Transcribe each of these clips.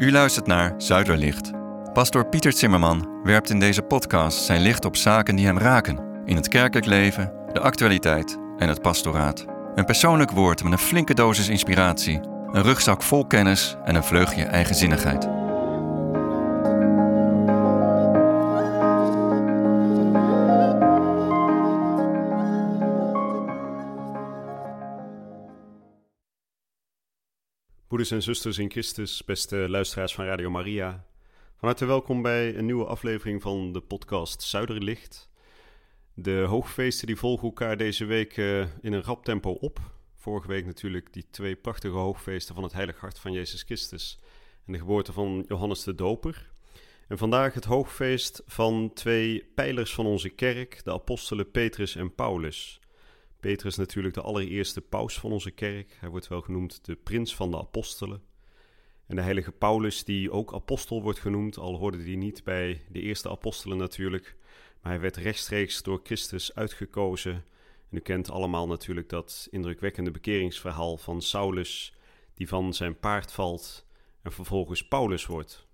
U luistert naar Zuiderlicht. Pastoor Pieter Zimmerman werpt in deze podcast zijn licht op zaken die hem raken. In het kerkelijk leven, de actualiteit en het pastoraat. Een persoonlijk woord met een flinke dosis inspiratie. Een rugzak vol kennis en een vleugje eigenzinnigheid. Broeders en zusters in Christus, beste luisteraars van Radio Maria. Van harte welkom bij een nieuwe aflevering van de podcast Zuiderlicht. De hoogfeesten die volgen elkaar deze week in een rap tempo op. Vorige week natuurlijk die twee prachtige hoogfeesten van het Heilig Hart van Jezus Christus en de geboorte van Johannes de Doper. En vandaag het hoogfeest van twee pijlers van onze kerk, de apostelen Petrus en Paulus. Petrus natuurlijk de allereerste paus van onze kerk. Hij wordt wel genoemd de prins van de apostelen. En de heilige Paulus, die ook apostel wordt genoemd, al hoorde hij niet bij de eerste apostelen natuurlijk. Maar hij werd rechtstreeks door Christus uitgekozen. En u kent allemaal natuurlijk dat indrukwekkende bekeringsverhaal van Saulus, die van zijn paard valt en vervolgens Paulus wordt.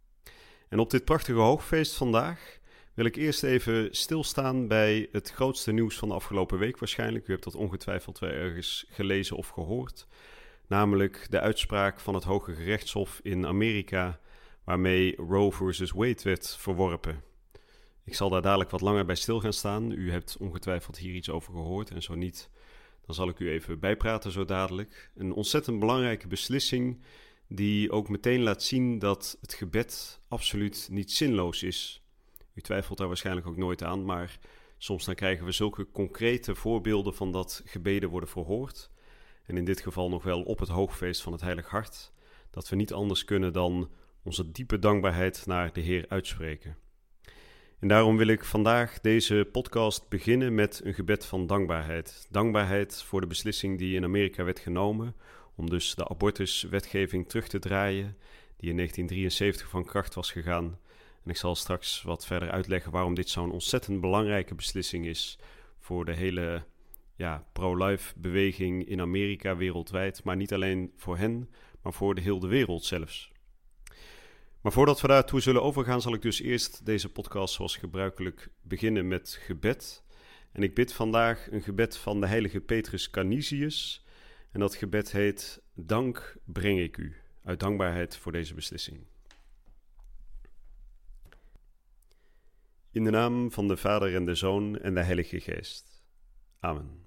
En op dit prachtige hoogfeest vandaag wil ik eerst even stilstaan bij het grootste nieuws van de afgelopen week waarschijnlijk. U hebt dat ongetwijfeld wel ergens gelezen of gehoord. Namelijk de uitspraak van het Hoge Gerechtshof in Amerika, waarmee Roe versus Wade werd verworpen. Ik zal daar dadelijk wat langer bij stil gaan staan. U hebt ongetwijfeld hier iets over gehoord en zo niet, dan zal ik u even bijpraten zo dadelijk. Een ontzettend belangrijke beslissing die ook meteen laat zien dat het gebed absoluut niet zinloos is. U twijfelt daar waarschijnlijk ook nooit aan, maar soms dan krijgen we zulke concrete voorbeelden van dat gebeden worden verhoord. En in dit geval nog wel op het hoogfeest van het Heilig Hart, dat we niet anders kunnen dan onze diepe dankbaarheid naar de Heer uitspreken. En daarom wil ik vandaag deze podcast beginnen met een gebed van dankbaarheid. Dankbaarheid voor de beslissing die in Amerika werd genomen om dus de abortuswetgeving terug te draaien, die in 1973 van kracht was gegaan. En ik zal straks wat verder uitleggen waarom dit zo'n ontzettend belangrijke beslissing is voor de hele pro-life beweging in Amerika wereldwijd. Maar niet alleen voor hen, maar voor de hele wereld zelfs. Maar voordat we daartoe zullen overgaan, zal ik dus eerst deze podcast zoals gebruikelijk beginnen met gebed. En ik bid vandaag een gebed van de heilige Petrus Canisius. En dat gebed heet: Dank breng ik u, uit dankbaarheid voor deze beslissing. In de naam van de Vader en de Zoon en de Heilige Geest. Amen.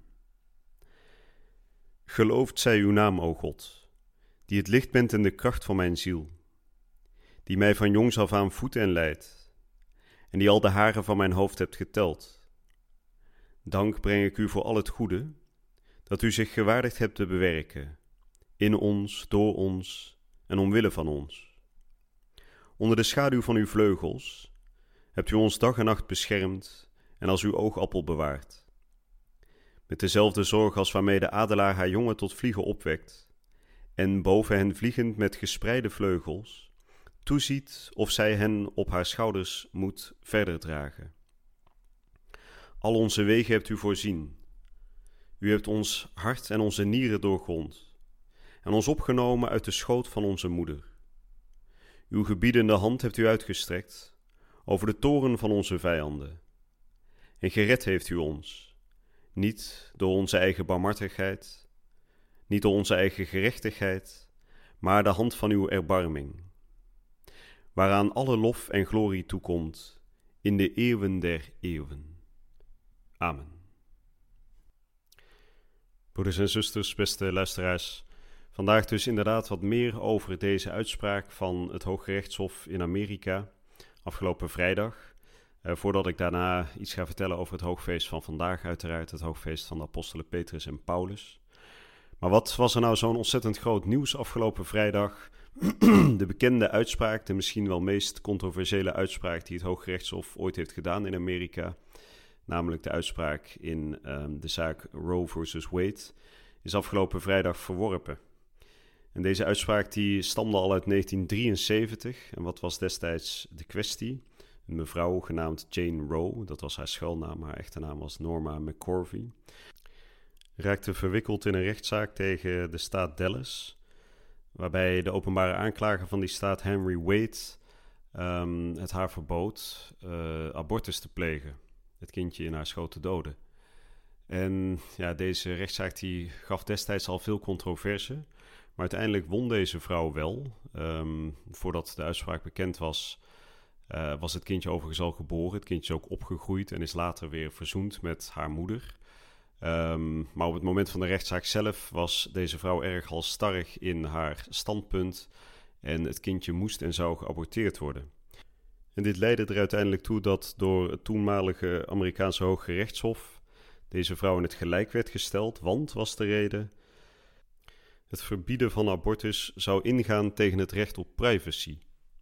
Geloofd zij uw naam, o God, die het licht bent en de kracht van mijn ziel, die mij van jongs af aan voedt en leidt, en die al de haren van mijn hoofd hebt geteld. Dank breng ik u voor al het goede, dat u zich gewaardigd hebt te bewerken, in ons, door ons en omwille van ons. Onder de schaduw van uw vleugels hebt u ons dag en nacht beschermd en als uw oogappel bewaard. Met dezelfde zorg als waarmee de adelaar haar jongen tot vliegen opwekt en boven hen vliegend met gespreide vleugels toeziet of zij hen op haar schouders moet verder dragen. Al onze wegen hebt u voorzien. U hebt ons hart en onze nieren doorgrond en ons opgenomen uit de schoot van onze moeder. Uw gebiedende hand hebt u uitgestrekt over de toren van onze vijanden. En gered heeft u ons, niet door onze eigen barmhartigheid, niet door onze eigen gerechtigheid, maar de hand van uw erbarming, waaraan alle lof en glorie toekomt in de eeuwen der eeuwen. Amen. Broeders en zusters, beste luisteraars, vandaag dus inderdaad wat meer over deze uitspraak van het Hooggerechtshof in Amerika afgelopen vrijdag. Voordat ik daarna iets ga vertellen over het hoogfeest van vandaag, uiteraard het hoogfeest van de apostelen Petrus en Paulus. Maar wat was er nou zo'n ontzettend groot nieuws afgelopen vrijdag? De bekende uitspraak, de misschien wel meest controversiële uitspraak die het Hooggerechtshof ooit heeft gedaan in Amerika, namelijk de uitspraak in de zaak Roe versus Wade, is afgelopen vrijdag verworpen. En deze uitspraak die stamde al uit 1973. En wat was destijds de kwestie? Een mevrouw genaamd Jane Roe, dat was haar schuilnaam, haar echte naam was Norma McCorvey, raakte verwikkeld in een rechtszaak tegen de staat Dallas, waarbij de openbare aanklager van die staat, Henry Wade, het haar verbood abortus te plegen, het kindje in haar schoot te doden. En ja, deze rechtszaak die gaf destijds al veel controverse, maar uiteindelijk won deze vrouw wel. Voordat de uitspraak bekend was, was het kindje overigens al geboren. Het kindje is ook opgegroeid en is later weer verzoend met haar moeder. Maar op het moment van de rechtszaak zelf was deze vrouw erg halsstarrig in haar standpunt en het kindje moest en zou geaborteerd worden. En dit leidde er uiteindelijk toe dat door het toenmalige Amerikaanse Hoge Rechtshof deze vrouw in het gelijk werd gesteld, want, was de reden, het verbieden van abortus zou ingaan tegen het recht op privacy.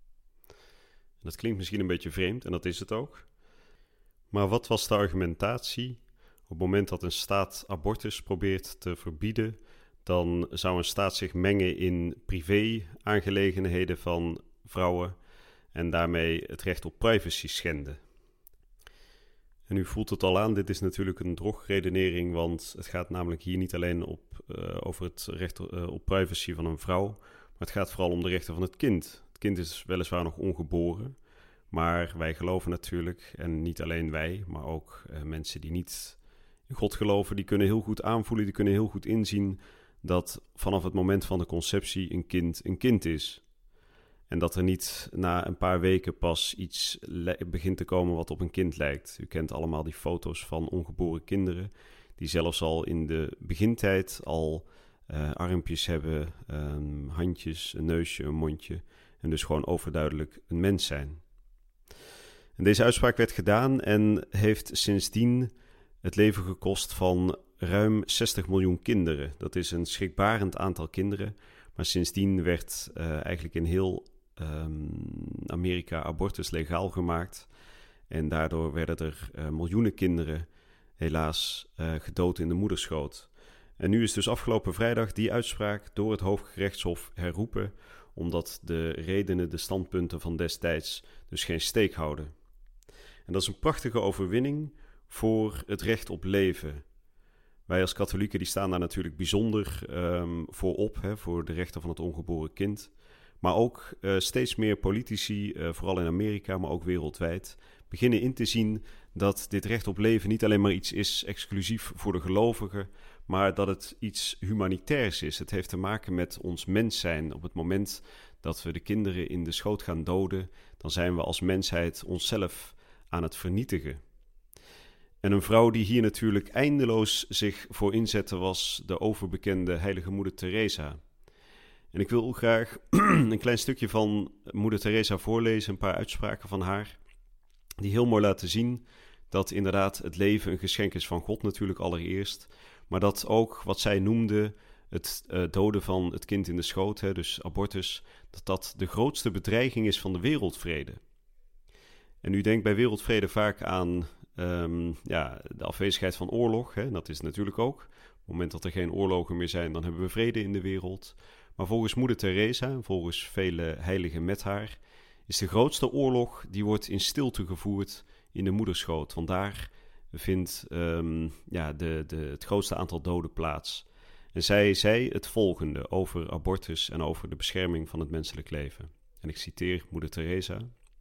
Dat klinkt misschien een beetje vreemd, en dat is het ook. Maar wat was de argumentatie? Op het moment dat een staat abortus probeert te verbieden, dan zou een staat zich mengen in privé-aangelegenheden van vrouwen en daarmee het recht op privacy schenden. En u voelt het al aan, dit is natuurlijk een drogredenering, want het gaat namelijk hier niet alleen over het recht op privacy van een vrouw, maar het gaat vooral om de rechten van het kind. Het kind is weliswaar nog ongeboren, maar wij geloven natuurlijk, en niet alleen wij, maar ook mensen die niet in God geloven, die kunnen heel goed aanvoelen, die kunnen heel goed inzien dat vanaf het moment van de conceptie een kind is. En dat er niet na een paar weken pas iets begint te komen wat op een kind lijkt. U kent allemaal die foto's van ongeboren kinderen, die zelfs al in de begintijd al armpjes hebben, handjes, een neusje, een mondje, en dus gewoon overduidelijk een mens zijn. En deze uitspraak werd gedaan en heeft sindsdien het leven gekost van ruim 60 miljoen kinderen. Dat is een schrikbarend aantal kinderen, maar sindsdien werd eigenlijk in heel Amerika abortus legaal gemaakt. En daardoor werden er miljoenen kinderen helaas gedood in de moederschoot. En nu is dus afgelopen vrijdag die uitspraak door het Hooggerechtshof herroepen, omdat de redenen, de standpunten van destijds dus geen steek houden. En dat is een prachtige overwinning voor het recht op leven. Wij als katholieken die staan daar natuurlijk bijzonder voor op, voor de rechten van het ongeboren kind. Maar ook steeds meer politici, vooral in Amerika, maar ook wereldwijd, beginnen in te zien dat dit recht op leven niet alleen maar iets is exclusief voor de gelovigen, maar dat het iets humanitairs is. Het heeft te maken met ons mens zijn. Op het moment dat we de kinderen in de schoot gaan doden, dan zijn we als mensheid onszelf aan het vernietigen. En een vrouw die hier natuurlijk eindeloos zich voor inzette was de overbekende heilige moeder Teresa. En ik wil graag een klein stukje van moeder Teresa voorlezen, een paar uitspraken van haar, die heel mooi laten zien dat inderdaad het leven een geschenk is van God natuurlijk allereerst, maar dat ook wat zij noemde het doden van het kind in de schoot, dus abortus, dat de grootste bedreiging is van de wereldvrede. En u denkt bij wereldvrede vaak aan de afwezigheid van oorlog, dat is natuurlijk ook. Op het moment dat er geen oorlogen meer zijn, dan hebben we vrede in de wereld. Maar volgens moeder Teresa, en volgens vele heiligen met haar, is de grootste oorlog, die wordt in stilte gevoerd in de moederschoot. Want daar vindt het grootste aantal doden plaats. En zij zei het volgende over abortus en over de bescherming van het menselijk leven. En ik citeer moeder Teresa.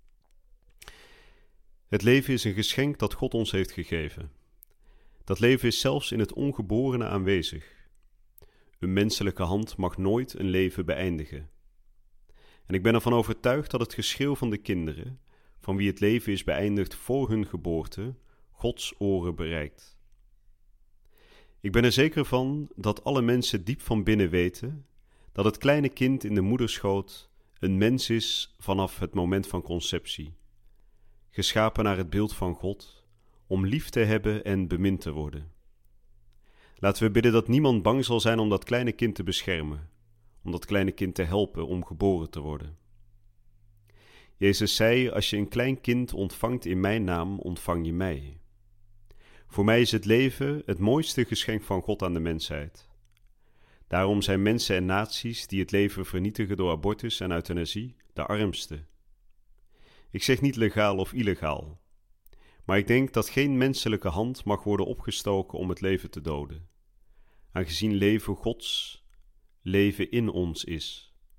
Het leven is een geschenk dat God ons heeft gegeven. Dat leven is zelfs in het ongeborene aanwezig. Een menselijke hand mag nooit een leven beëindigen. En ik ben ervan overtuigd dat het geschreeuw van de kinderen, van wie het leven is beëindigd voor hun geboorte, Gods oren bereikt. Ik ben er zeker van dat alle mensen diep van binnen weten dat het kleine kind in de moederschoot een mens is vanaf het moment van conceptie, geschapen naar het beeld van God, om lief te hebben en bemind te worden. Laten we bidden dat niemand bang zal zijn om dat kleine kind te beschermen, om dat kleine kind te helpen om geboren te worden. Jezus zei, als je een klein kind ontvangt in mijn naam, ontvang je mij. Voor mij is het leven het mooiste geschenk van God aan de mensheid. Daarom zijn mensen en naties die het leven vernietigen door abortus en euthanasie de armste. Ik zeg niet legaal of illegaal, maar ik denk dat geen menselijke hand mag worden opgestoken om het leven te doden, aangezien leven Gods, leven in ons is.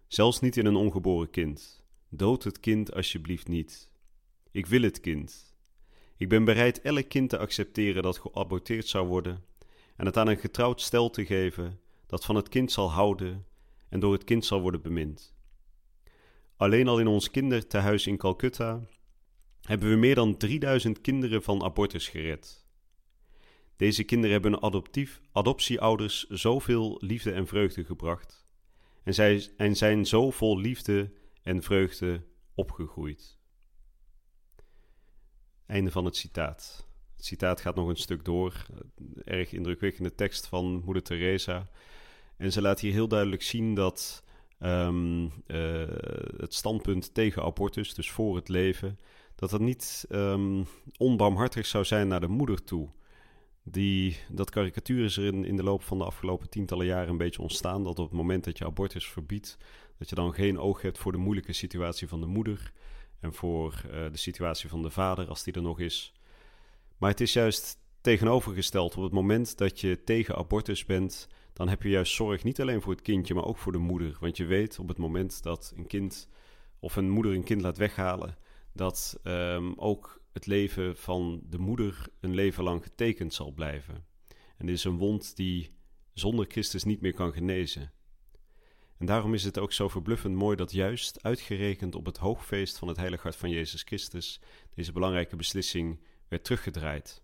zelfs niet in een ongeboren kind. Dood het kind alsjeblieft niet. Ik wil het kind. Ik ben bereid elk kind te accepteren dat geaborteerd zou worden en het aan een getrouwd stel te geven dat van het kind zal houden en door het kind zal worden bemind. Alleen al in ons kindertehuis in Calcutta hebben we meer dan 3000 kinderen van abortus gered. Deze kinderen hebben hun adoptieouders zoveel liefde en vreugde gebracht en zijn zo vol liefde en vreugde opgegroeid. Einde van het citaat. Het citaat gaat nog een stuk door. Erg indrukwekkende tekst van moeder Teresa. En ze laat hier heel duidelijk zien dat het standpunt tegen abortus, dus voor het leven, dat niet onbarmhartig zou zijn naar de moeder toe. Dat karikatuur is er in de loop van de afgelopen tientallen jaren een beetje ontstaan, dat op het moment dat je abortus verbiedt, dat je dan geen oog hebt voor de moeilijke situatie van de moeder en voor de situatie van de vader, als die er nog is. Maar het is juist tegenovergesteld. Op het moment dat je tegen abortus bent, dan heb je juist zorg niet alleen voor het kindje, maar ook voor de moeder. Want je weet op het moment dat een kind of een moeder een kind laat weghalen, dat ook het leven van de moeder een leven lang getekend zal blijven. En dit is een wond die zonder Christus niet meer kan genezen. En daarom is het ook zo verbluffend mooi dat juist uitgerekend op het hoogfeest van het Heilig Hart van Jezus Christus deze belangrijke beslissing werd teruggedraaid.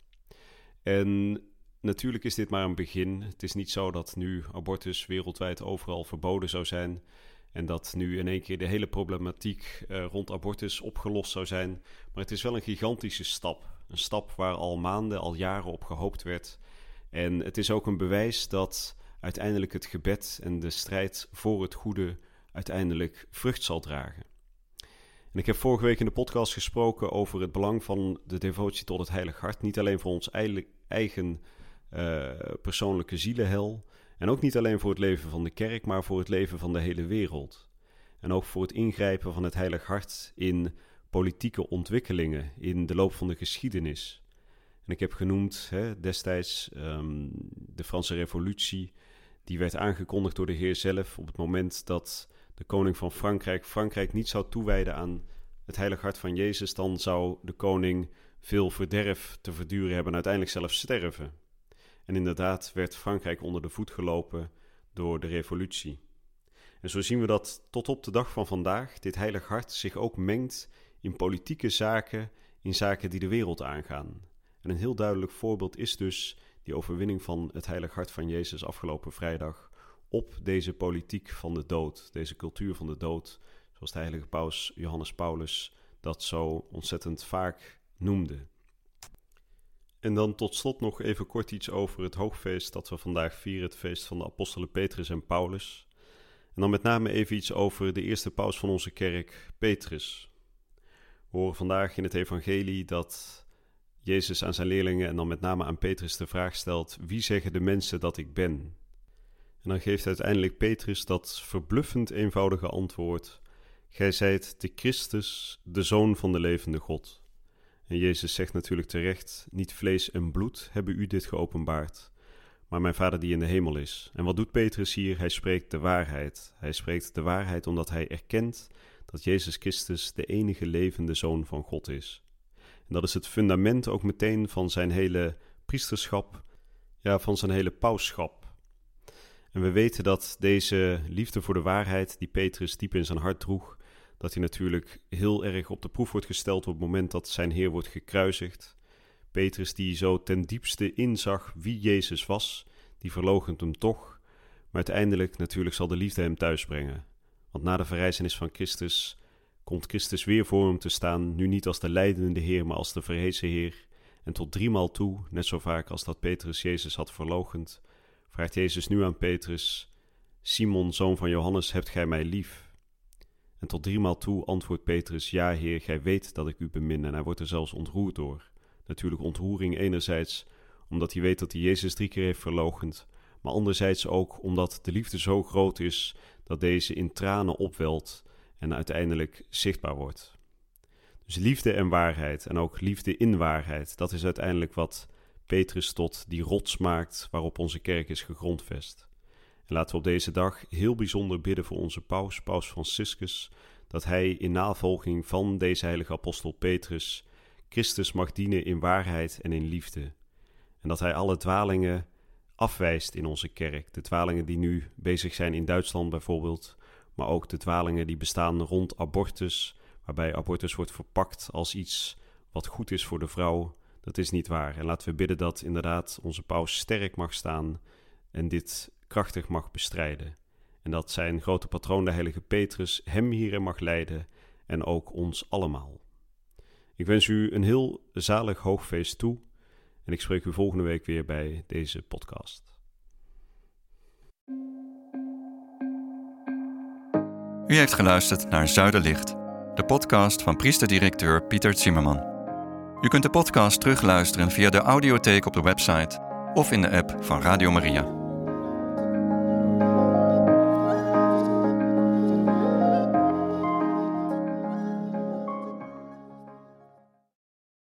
En natuurlijk is dit maar een begin. Het is niet zo dat nu abortus wereldwijd overal verboden zou zijn en dat nu in één keer de hele problematiek rond abortus opgelost zou zijn. Maar het is wel een gigantische stap. Een stap waar al maanden, al jaren op gehoopt werd. En het is ook een bewijs dat uiteindelijk het gebed en de strijd voor het goede uiteindelijk vrucht zal dragen. En ik heb vorige week in de podcast gesproken over het belang van de devotie tot het Heilig Hart. Niet alleen voor ons eigen persoonlijke zielenhel. En ook niet alleen voor het leven van de kerk, maar voor het leven van de hele wereld. En ook voor het ingrijpen van het Heilig Hart in politieke ontwikkelingen, in de loop van de geschiedenis. En ik heb genoemd destijds de Franse Revolutie. Die werd aangekondigd door de Heer zelf op het moment dat de koning van Frankrijk niet zou toewijden aan het Heilig Hart van Jezus. Dan zou de koning veel verderf te verduren hebben en uiteindelijk zelfs sterven. En inderdaad werd Frankrijk onder de voet gelopen door de revolutie. En zo zien we dat tot op de dag van vandaag dit Heilig Hart zich ook mengt in politieke zaken, in zaken die de wereld aangaan. En een heel duidelijk voorbeeld is dus die overwinning van het Heilig Hart van Jezus afgelopen vrijdag op deze politiek van de dood, deze cultuur van de dood, zoals de heilige paus Johannes Paulus dat zo ontzettend vaak noemde. En dan tot slot nog even kort iets over het hoogfeest dat we vandaag vieren, het feest van de apostelen Petrus en Paulus. En dan met name even iets over de eerste paus van onze kerk, Petrus. We horen vandaag in het evangelie dat Jezus aan zijn leerlingen en dan met name aan Petrus de vraag stelt: wie zeggen de mensen dat ik ben? En dan geeft uiteindelijk Petrus dat verbluffend eenvoudige antwoord: gij zijt de Christus, de Zoon van de levende God. En Jezus zegt natuurlijk terecht: niet vlees en bloed hebben u dit geopenbaard, maar mijn Vader die in de hemel is. En wat doet Petrus hier? Hij spreekt de waarheid. Hij spreekt de waarheid omdat hij erkent dat Jezus Christus de enige levende Zoon van God is. En dat is het fundament ook meteen van zijn hele priesterschap, ja, van zijn hele pausschap. En we weten dat deze liefde voor de waarheid die Petrus diep in zijn hart droeg, dat hij natuurlijk heel erg op de proef wordt gesteld op het moment dat zijn Heer wordt gekruisigd. Petrus die zo ten diepste inzag wie Jezus was, die verloochent hem toch. Maar uiteindelijk natuurlijk zal de liefde hem thuisbrengen. Want na de verrijzenis van Christus komt Christus weer voor hem te staan, nu niet als de lijdende Heer, maar als de verhezen Heer. En tot 3 maal toe, net zo vaak als dat Petrus Jezus had verloochend, vraagt Jezus nu aan Petrus: Simon, zoon van Johannes, hebt gij mij lief? En tot 3 maal toe antwoordt Petrus: ja, Heer, gij weet dat ik u bemin. En hij wordt er zelfs ontroerd door. Natuurlijk ontroering enerzijds omdat hij weet dat hij Jezus 3 keer heeft verloochend, maar anderzijds ook omdat de liefde zo groot is dat deze in tranen opwelt en uiteindelijk zichtbaar wordt. Dus liefde en waarheid, en ook liefde in waarheid, dat is uiteindelijk wat Petrus tot die rots maakt waarop onze kerk is gegrondvest. En laten we op deze dag heel bijzonder bidden voor onze paus, Paus Franciscus, dat hij in navolging van deze heilige apostel Petrus Christus mag dienen in waarheid en in liefde. En dat hij alle dwalingen afwijst in onze kerk. De dwalingen die nu bezig zijn in Duitsland bijvoorbeeld, maar ook de dwalingen die bestaan rond abortus, waarbij abortus wordt verpakt als iets wat goed is voor de vrouw. Dat is niet waar. En laten we bidden dat inderdaad onze paus sterk mag staan en dit krachtig mag bestrijden. En dat zijn grote patroon, de heilige Petrus, hem hierin mag leiden en ook ons allemaal. Ik wens u een heel zalig hoogfeest toe en ik spreek u volgende week weer bij deze podcast. U heeft geluisterd naar Zuiderlicht, de podcast van priester-directeur Pieter Zimmerman. U kunt de podcast terugluisteren via de audiotheek op de website of in de app van Radio Maria.